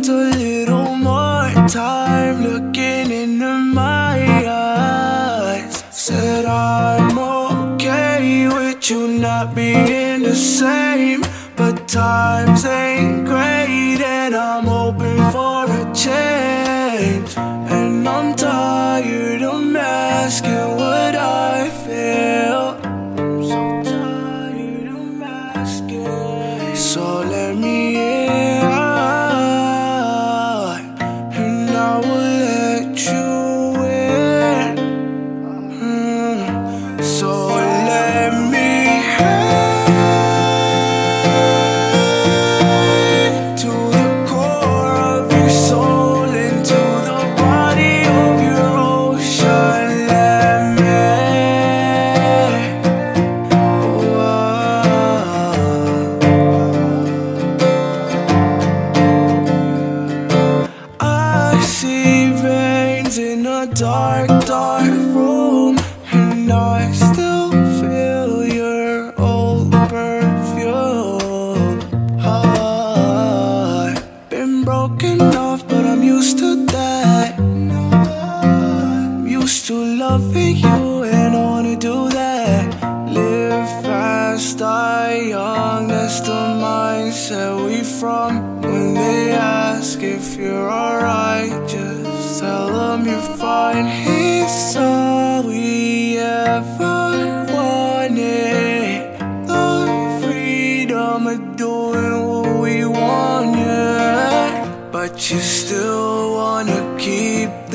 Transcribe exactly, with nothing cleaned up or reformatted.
want a little more time looking into my eyes. Said I'm okay with you not being the same, but times ain't great and I'm hoping for a change. And I'm tired of masking what I feel. I'm so tired of masking. So let me in, and I will let you in. Mm. So let me in to the core of your soul, into the body of your ocean. Let me. I see veins in a dark, dark room, and I still feel your old perfume. I've been broken off, but I'm used to that. I'm used to loving you and I wanna do that. Live fast, die young, that's the mindset we from. When they ask if you're alright, just tell them you're fine. It's all we ever wanted, the freedom of doing what we want, yeah. But you still wanna keep